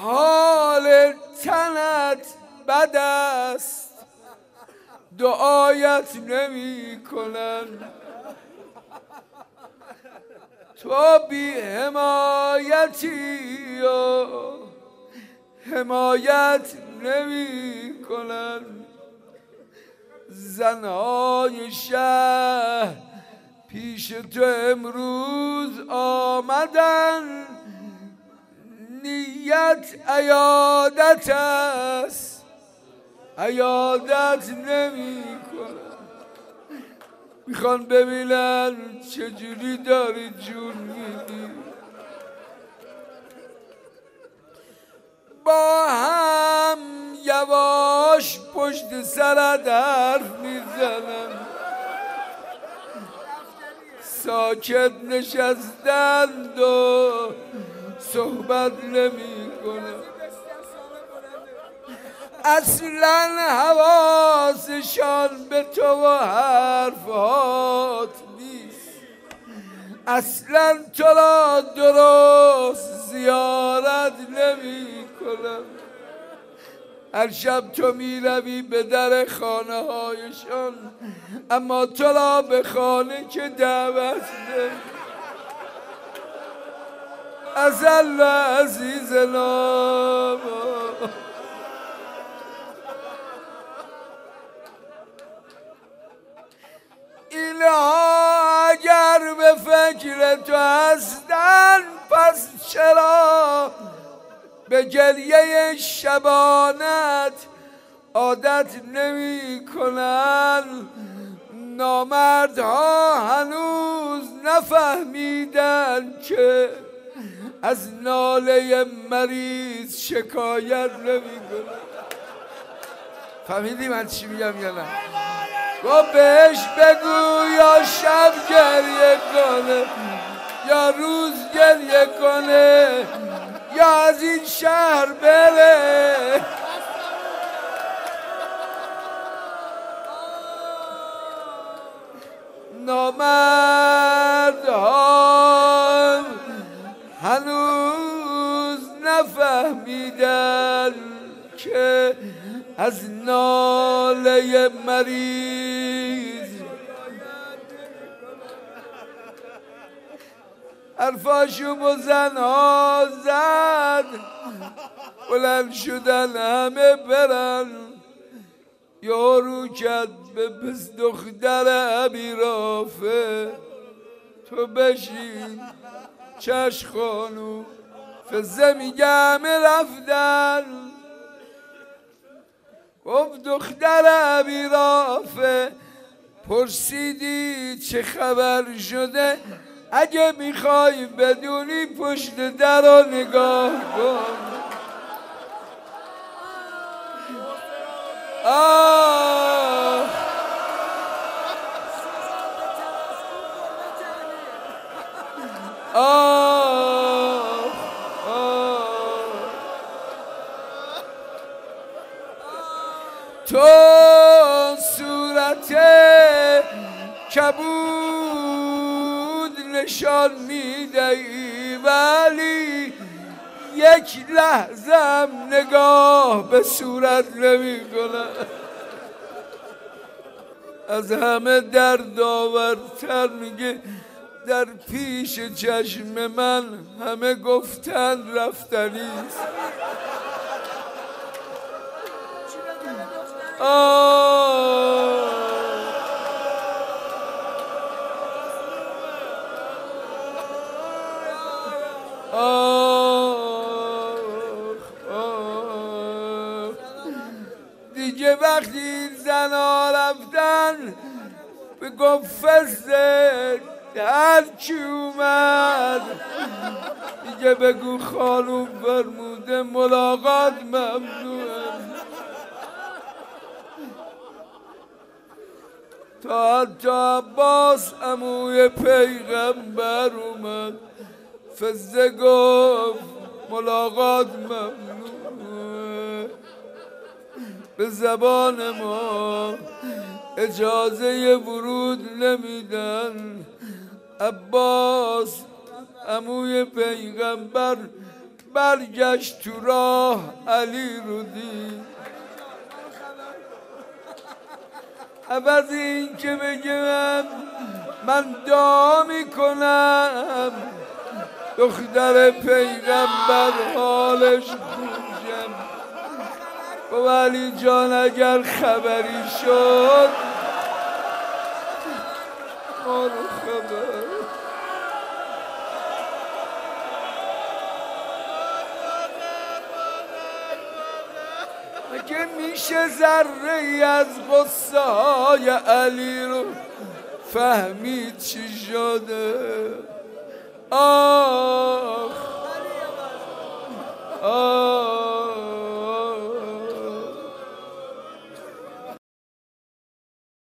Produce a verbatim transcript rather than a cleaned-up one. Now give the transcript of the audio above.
حال تنت بد است دعایت نمی کنن، تو بی حمایتی و حمایت نمی کنن. زنهای شهر پیش تو امروز آمدن، نیت عیادت است عیادت نمی کنن. میخوان ببینن چجوری داری جون میدی. با هم یواش پشت سرت حرف میزنن، ساکت نشستند و صحبت نمی کنن. اصلا حواسشان به تو و حرفات نیست، اصلا تو را درست زیارت نمی کنن. هر شب تو می روی به در خانه هایشان، اما تو را به خانه که دعوت نمی. از الله عزیز نام اینها اگر به فکر تو هستن، پس چرا به گریه شبانت عادت نمی کنن؟ نامردها هنوز نفهمیدن که از ناله مریض شکایت نمی کنن. فهمیدی من چی میگم یا نه؟ گو بهش بگو یا شب گریه کنه یا روز گریه کنه یا از این شهر بره. نامردها هنوز نفهمیدن که از ناله مریض حرفاشو بزن ها زد، بلند شدن همه برن. یارو کرد به پس دختر ابیرافه، تو بشین چش خانو فزه میگه همه رفتن. گفت دختر ابیرافه پرسیدی چه خبر شده؟ اگه میخوای بدونی پشت در رو نگاه کن. آه آه آه تو صورت کبود نشان میدهی، ولی یک لحظه هم نگاه به صورت نمی کنه. از همه دردآورتر میگه در پیش چشم من همه گفتن رفتنیست. آه آه آه دیگه وقتی این زنها رفتن به گفت فزه هر کی اومد دیگه بگو خانوم فرموده ملاقات ممنوعه. تا حتی عباس عموی پیغمبر اومد، فزه گفت ملاقات ممنوعه. به زبان ما اجازه ورود نمیدن. عباس عموی پیغمبر برگشت تو راه علی رو دید. عوض این که بگم من دعا میکنم دختر پیغمبر حالش خوشم. گفت علی جان اگر خبری شد ما رو خبر. اگه میشه ذره ای از قصه های علی رو فهمید چی شده. آخ آخ